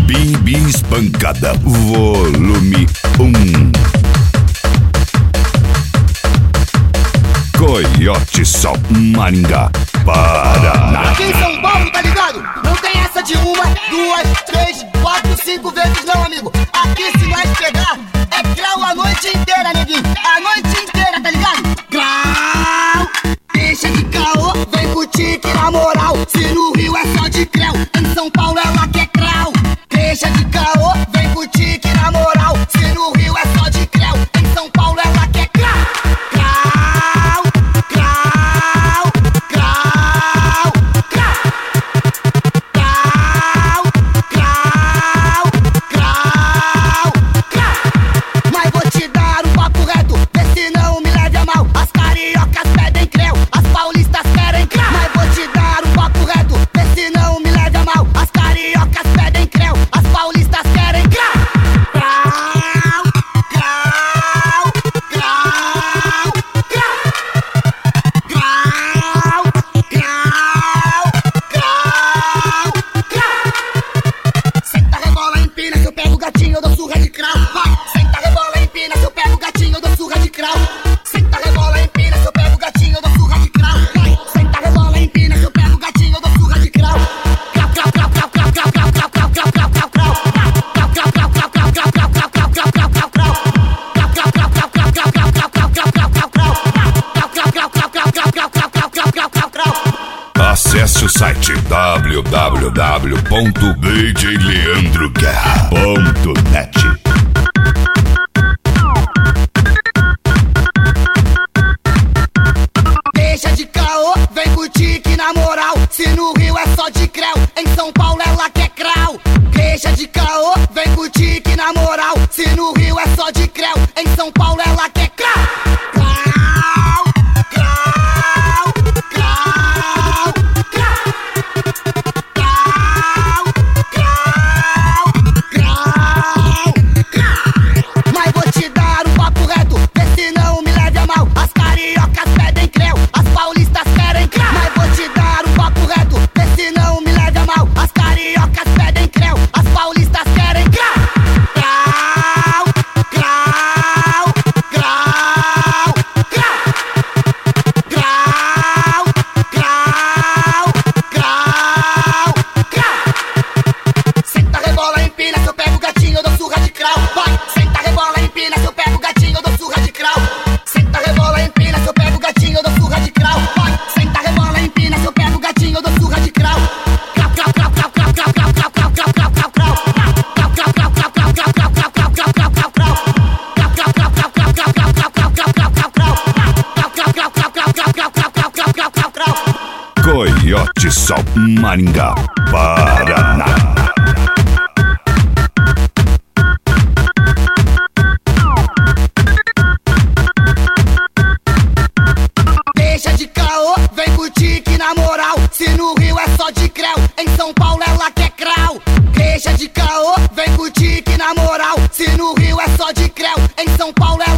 Bis Pancada, volume 1. Coiote Sol, Maringá, Paraná. Aqui em São Paulo, tá ligado? Não tem essa de uma, duas, três, quatro, cinco vezes não, amigo. Aqui se nós pegar, é grau a noite inteira, neguinho. A noite inteira, tá ligado? Grau! Deixa de caô, vem pro tique na moral. Se no Rio é só de creu, em São Paulo ela quer crau. Deixa de caô, vem pro tique na moral. Se no Rio é só de creu, em São Paulo ela quer crau. Acesse o site www.djleandroguerra.net. Deixa de caô, vem pro tique na moral. Se no Rio é só de creu, em São Paulo ela quer crau. Deixa de caô, vem pro tique na moral. Se no Rio é só de creu, em São Paulo ela quer crau. Coiote Sol, Maringá, Paraná. Deixa de caô, vem pro tique na moral. Se no Rio é só de creu, em São Paulo ela quer crau. Deixa de caô, vem pro tique na moral. Se no Rio é só de creu, em São Paulo ela